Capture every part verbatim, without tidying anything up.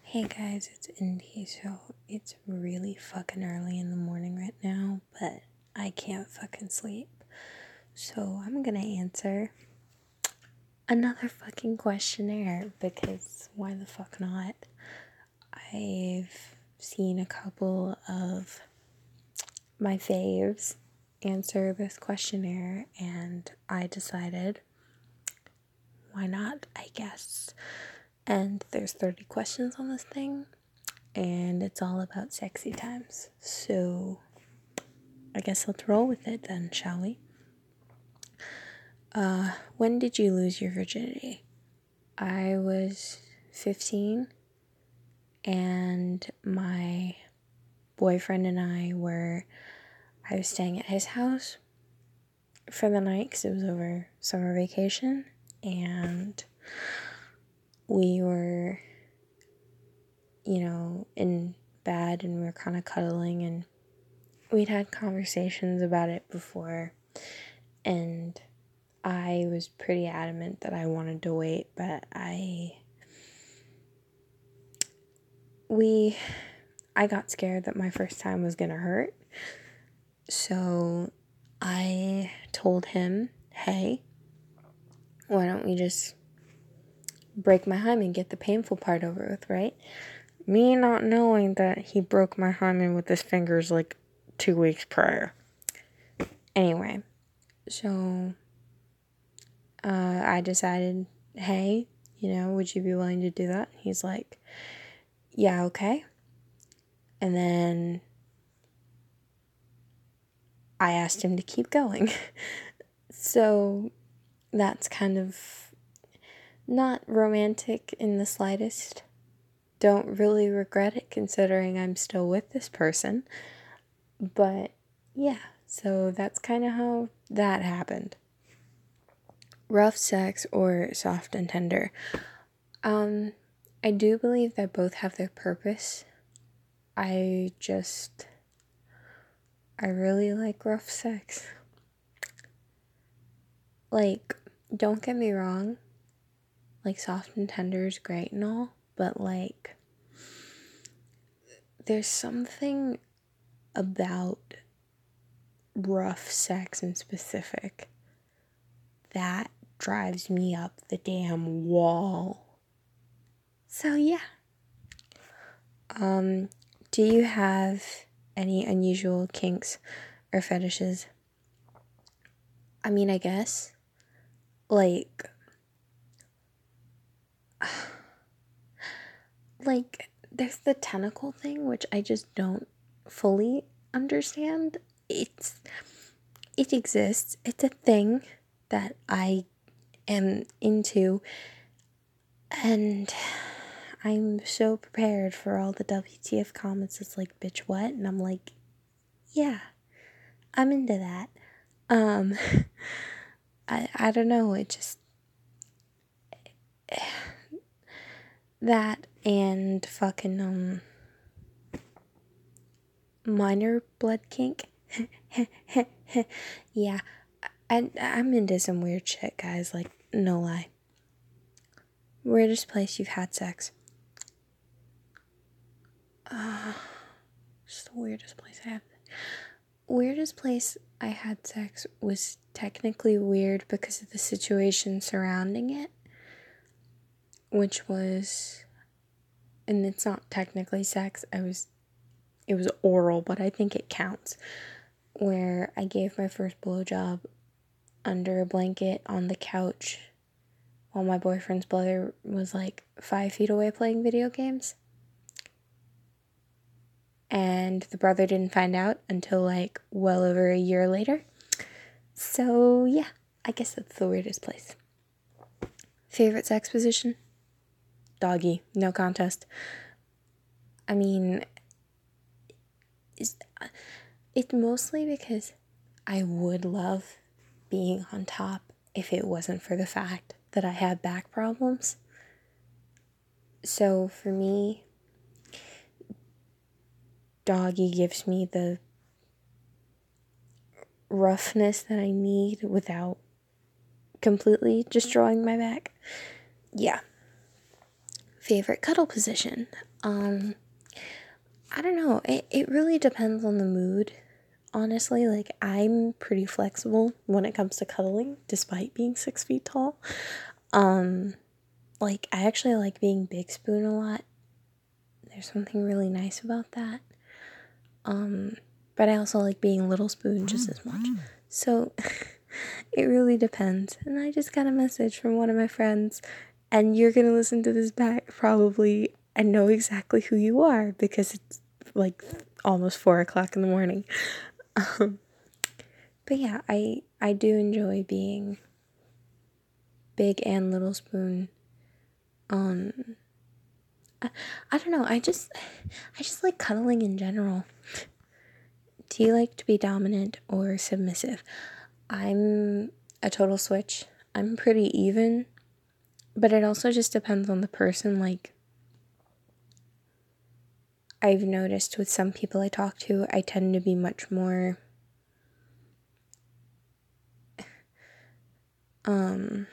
Hey guys, it's Indy. So it's really fucking early in the morning right now, but I can't fucking sleep. So I'm gonna answer another fucking questionnaire because why the fuck not? I've seen a couple of my faves answer this questionnaire and I decided why not, I guess. And there's thirty questions on this thing. And it's all about sexy times. So I guess let's roll with it then, shall we? Uh, when did you lose your virginity? I was fifteen, and my boyfriend and I were, I was staying at his house for the night because it was over summer vacation, and we were, you know, in bed and we were kind of cuddling, and we'd had conversations about it before, and I was pretty adamant that I wanted to wait, but I, we, I got scared that my first time was gonna hurt, so I told him, hey, why don't we just break my hymen and get the painful part over with, right? Me not knowing that he broke my hymen with his fingers like two weeks prior. Anyway, so uh, I decided, hey, you know, would you be willing to do that? He's like, yeah, okay. And then I asked him to keep going. So that's kind of not romantic in the slightest. Don't really regret it considering I'm still with this person. But yeah, so that's kind of how that happened. Rough sex or soft and tender. Um, I do believe that both have their purpose. I just, I really like rough sex. Like, don't get me wrong, like, soft and tender is great and all, but, like, there's something about rough sex in specific that drives me up the damn wall. So, yeah. Um, do you have any unusual kinks or fetishes? I mean, I guess, like, like, there's the tentacle thing, which I just don't fully understand. It's, it exists. It's a thing that I am into, and I'm so prepared for all the W T F comments. It's like, bitch, what? And I'm like, yeah, I'm into that. Um, I, I don't know, it just, that and fucking, um, minor blood kink. Yeah, I, I'm into some weird shit, guys, like, no lie. Weirdest place you've had sex? Uh, just the weirdest place I have. Weirdest place I had sex was technically weird because of the situation surrounding it, which was, and it's not technically sex, I was, it was oral, but I think it counts, where I gave my first blowjob under a blanket on the couch while my boyfriend's brother was like five feet away playing video games. And the brother didn't find out until like well over a year later. So yeah, I guess that's the weirdest place. Favorite sex position? Doggy, no contest. I mean, it's, it's mostly because I would love being on top if it wasn't for the fact that I had back problems. So for me, doggy gives me the roughness that I need without completely destroying my back. Yeah. favorite cuddle position. Um, I don't know. It, it really depends on the mood. Honestly, like, I'm pretty flexible when it comes to cuddling, despite being six feet tall. Um, like, I actually like being big spoon a lot. There's something really nice about that. Um, but I also like being little spoon just as much. So, it really depends. And I just got a message from one of my friends, and you're gonna listen to this back probably and know exactly who you are because it's like almost four o'clock in the morning. Um, but yeah, I I do enjoy being big and little spoon. Um, I, I don't know. I just I just like cuddling in general. Do you like to be dominant or submissive? I'm a total switch. I'm pretty even, but it also just depends on the person. Like, I've noticed with some people I talk to, I tend to be much more um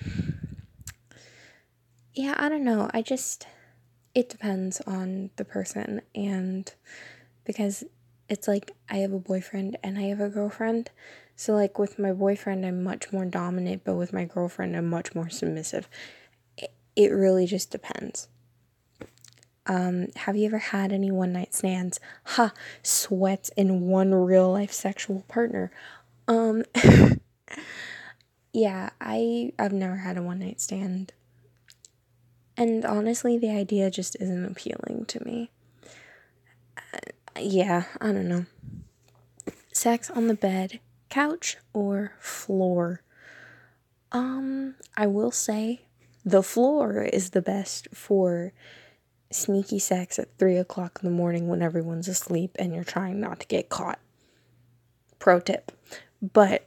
yeah, I don't know. I just it depends on the person, and because it's like I have a boyfriend and I have a girlfriend. So like with my boyfriend I'm much more dominant, but with my girlfriend I'm much more submissive. It, it really just depends. Um, have you ever had any one night stands? Ha, sweats in one real life sexual partner. Um, yeah, I I've never had a one night stand. And honestly, the idea just isn't appealing to me. Uh, yeah, I don't know. Sex on the bed, couch, or floor? Um, I will say the floor is the best for sneaky sex at three o'clock in the morning when everyone's asleep and you're trying not to get caught. Pro tip. But,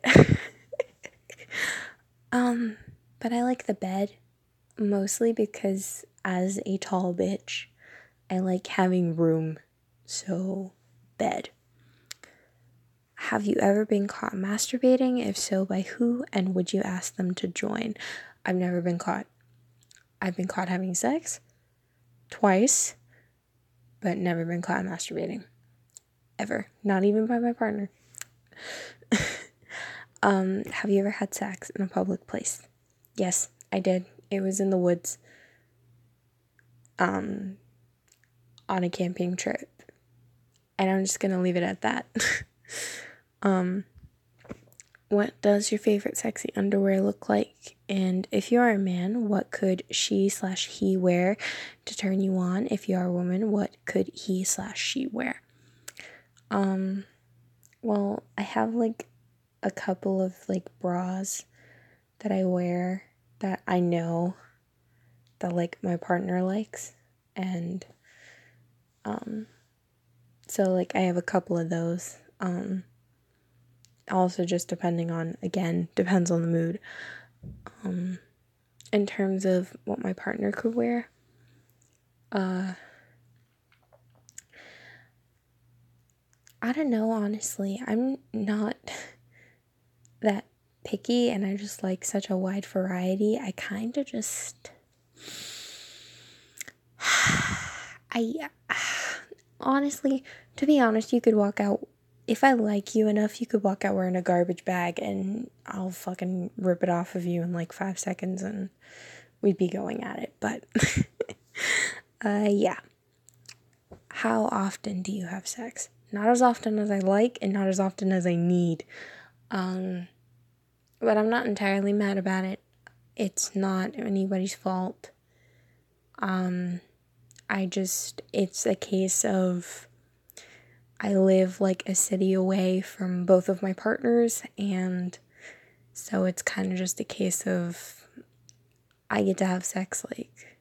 um, but I like the bed mostly because as a tall bitch, I like having room. So, bed. Have you ever been caught masturbating? If so, by who? And would you ask them to join? I've never been caught. I've been caught having sex twice, but never been caught masturbating. Ever. Not even by my partner. um, have you ever had sex in a public place? Yes, I did. It was in the woods. Um, on a camping trip. And I'm just gonna leave it at that. um, what does your favorite sexy underwear look like? And if you are a man, what could she slash he wear to turn you on? If you are a woman, what could he slash she wear? Um, well, I have like a couple of like bras that I wear that I know that like my partner likes, and um, so like I have a couple of those. Um, also just depending on, again, depends on the mood. Um, in terms of what my partner could wear, uh, I don't know, honestly. I'm not that picky, and I just like such a wide variety. I kind of just, I, honestly, to be honest, you could walk out, if I like you enough, you could walk out wearing a garbage bag and I'll fucking rip it off of you in like five seconds and we'd be going at it. But, uh, yeah. How often do you have sex? Not as often as I like and not as often as I need. Um, but I'm not entirely mad about it. It's not anybody's fault. Um, I just, it's a case of I live like a city away from both of my partners, and so it's kind of just a case of I get to have sex like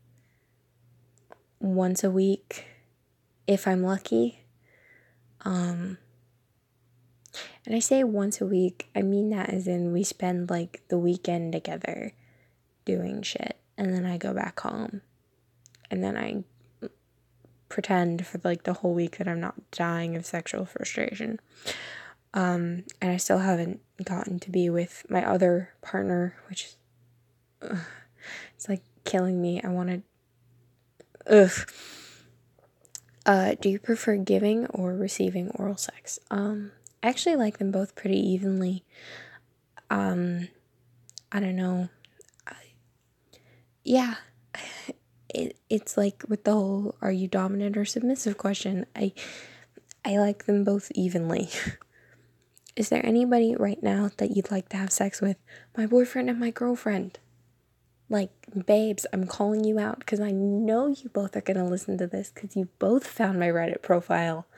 once a week if I'm lucky. Um, and I say once a week, I mean that as in we spend like the weekend together doing shit, and then I go back home, and then I pretend for like the whole week that I'm not dying of sexual frustration. Um, and I still haven't gotten to be with my other partner, which is, ugh, it's like killing me. I want to, Ugh. Uh, do you prefer giving or receiving oral sex? Um, I actually like them both pretty evenly. Um, I don't know. I, yeah. It, it's like with the whole are you dominant or submissive question. I I like them both evenly. Is there anybody right now that you'd like to have sex with? My boyfriend and my girlfriend. Like, babes, I'm calling you out because I know you both are going to listen to this because you both found my Reddit profile.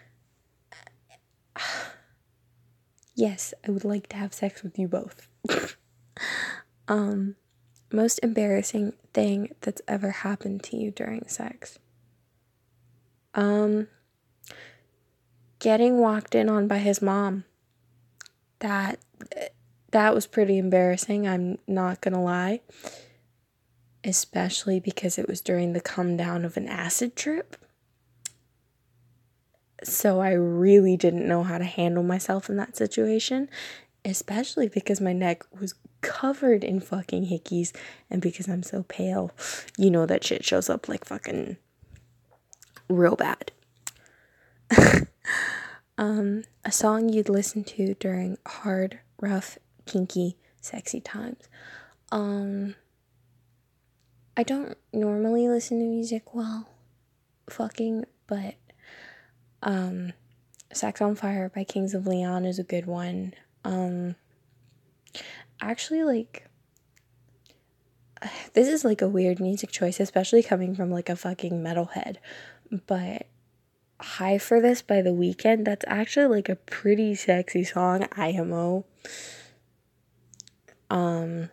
Yes, I would like to have sex with you both. um, most embarrassing thing that's ever happened to you during sex? Um, getting walked in on by his mom. That, that was pretty embarrassing, I'm not gonna lie. Especially because it was during the come down of an acid trip. So I really didn't know how to handle myself in that situation. Especially because my neck was covered in fucking hickeys. And because I'm so pale, you know that shit shows up like fucking real bad. um, a song you'd listen to during hard, rough, kinky, sexy times. Um, I don't normally listen to music while fucking, but um, Sex on Fire by Kings of Leon is a good one. Um, actually, like, this is like a weird music choice, especially coming from like a fucking metalhead, but High for This by The Weeknd, that's actually like a pretty sexy song. I M O. Um,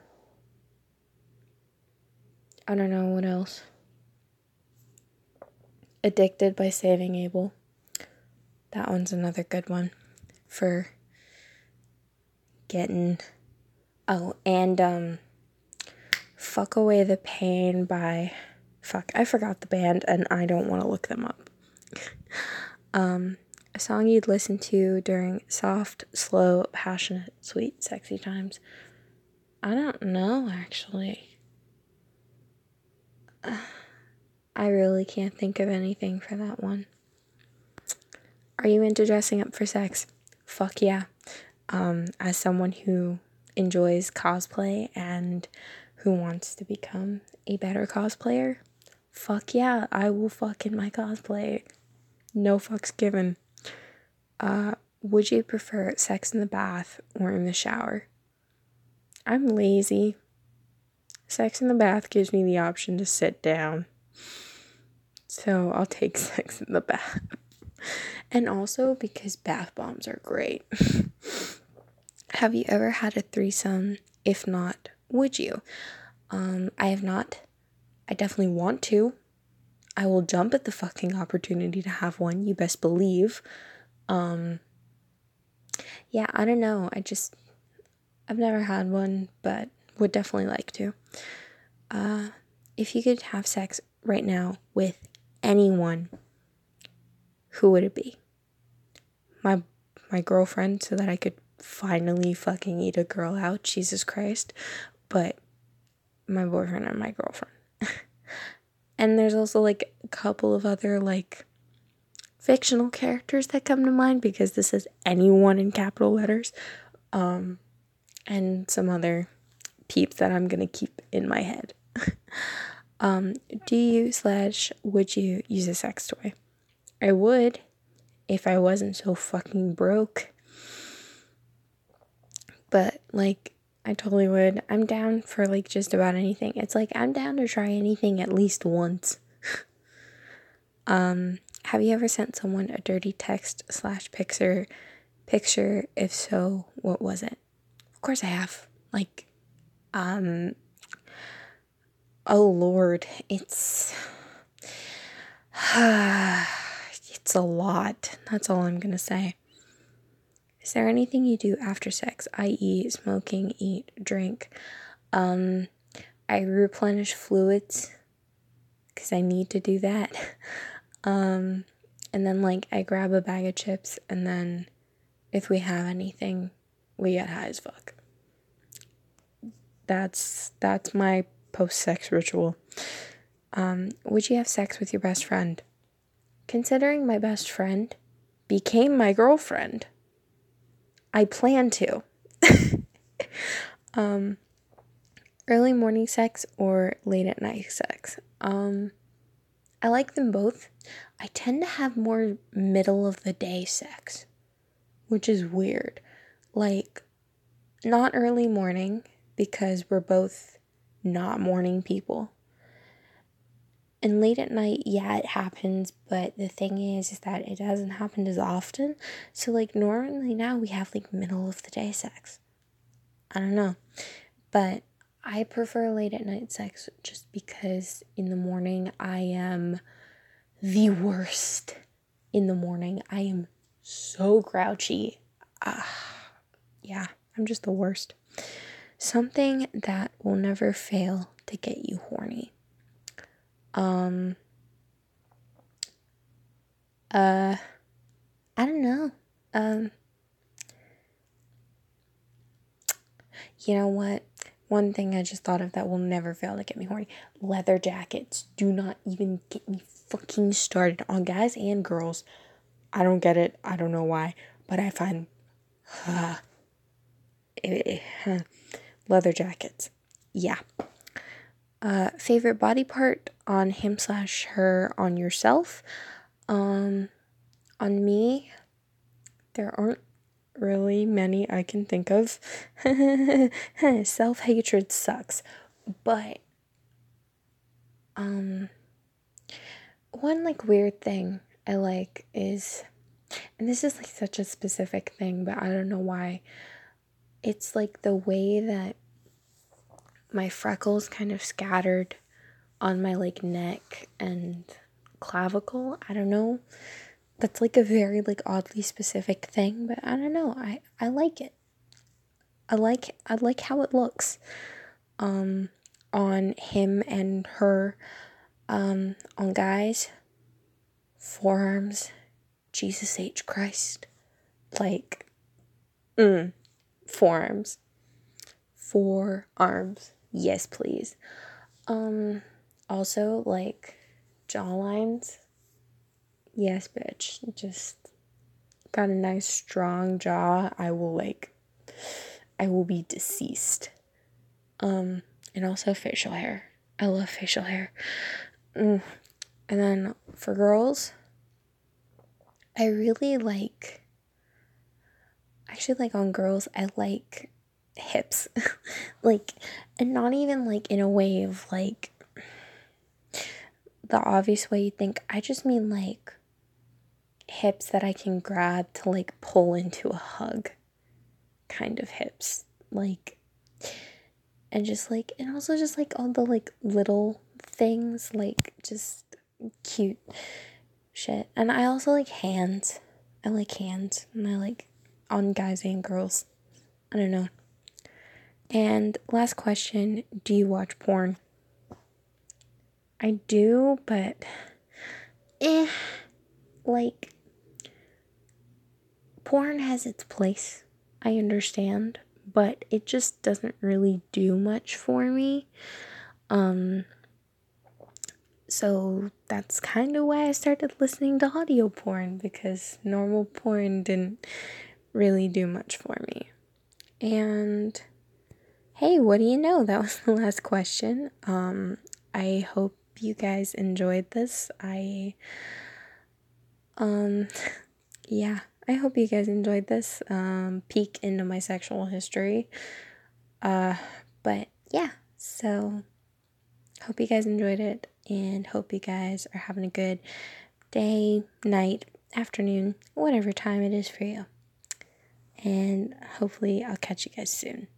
I don't know what else. Addicted by Saving Abel. That one's another good one for getting. Oh, and um, Fuck Away the Pain by. Fuck, I forgot the band and I don't want to look them up. um, a song you'd listen to during soft, slow, passionate, sweet, sexy times. I don't know, actually. I really can't think of anything for that one. Are you into dressing up for sex? Fuck yeah. Um, as someone who enjoys cosplay and who wants to become a better cosplayer, fuck yeah, I will fuck in my cosplay. No fucks given. Uh, would you prefer sex in the bath or in the shower? I'm lazy. Sex in the bath gives me the option to sit down. So I'll take sex in the bath. And also because bath bombs are great. Have you ever had a threesome? If not, would you? Um, I have not. I definitely want to. I will jump at the fucking opportunity to have one, you best believe. Um, yeah, I don't know. I just, I've never had one, but would definitely like to. Uh, if you could have sex right now with anyone, who would it be? My my girlfriend, so that I could finally fucking eat a girl out, Jesus Christ. But my boyfriend and my girlfriend. And there's also like a couple of other like fictional characters that come to mind because this is anyone in capital letters. Um, and some other peeps that I'm gonna keep in my head. um, do you slash would you use a sex toy? I would if I wasn't so fucking broke. But like I totally would. I'm down for like just about anything. It's like I'm down to try anything at least once. um, have you ever sent someone a dirty text slash picture? Picture, if so, what was it? Of course I have. Like, um, oh Lord, it's it's a lot. That's all I'm gonna say. Is there anything you do after sex, that is smoking, eat, drink? Um, I replenish fluids because I need to do that. Um, and then like I grab a bag of chips and then if we have anything, we get high as fuck. That's that's my post-sex ritual. Um, would you have sex with your best friend? Considering my best friend became my girlfriend, I plan to. um, early morning sex or late at night sex? Um, I like them both. I tend to have more middle of the day sex, which is weird. Like, not early morning because we're both not morning people. And late at night, yeah, it happens, but the thing is, is that it doesn't happen as often. So, like, normally now we have, like, middle of the day sex. I don't know. But I prefer late at night sex just because in the morning I am the worst. In the morning, I am so grouchy. Ah, yeah, I'm just the worst. Something that will never fail to get you horny. Um, uh, I don't know. Um, you know what? One thing I just thought of that will never fail to get me horny. Leather jackets. Do not even get me fucking started on guys and girls. I don't get it. I don't know why. But I find uh, it, uh, leather jackets. Yeah. Uh, favorite body part on him slash her on yourself? Um, on me, there aren't really many I can think of. Self-hatred sucks. But, um, one, like, weird thing I like is, and this is, like, such a specific thing, but I don't know why. It's, like, the way that my freckles kind of scattered on my, like, neck and clavicle. I don't know. That's, like, a very, like, oddly specific thing, but I don't know. I, I like it. I like, I like how it looks, um, on him and her, um, on guys, forearms, Jesus H. Christ, like, mm, forearms, forearms, yes, please. Um, also, like, jawlines, yes, bitch, just got a nice strong jaw. I will, like, I will be deceased. Um, and also facial hair. I love facial hair. Mm. And then for girls, I really like, actually, like, on girls, I like hips. Like, and not even, like, in a way of, like, the obvious way you think. I just mean, like, hips that I can grab to, like, pull into a hug kind of hips. Like, and just, like, and also just, like, all the, like, little things, like, just cute shit. And I also like hands. I like hands. And I like on guys and girls. I don't know. And last question, do you watch porn? I do, but eh, like, porn has its place. I understand, but it just doesn't really do much for me. Um So that's kind of why I started listening to audio porn, because normal porn didn't really do much for me. And hey, what do you know? That was the last question. Um, I hope you guys enjoyed this. I, um, yeah, I hope you guys enjoyed this, um, peek into my sexual history. Uh, but yeah, so hope you guys enjoyed it, and hope you guys are having a good day, night, afternoon, whatever time it is for you. And hopefully I'll catch you guys soon.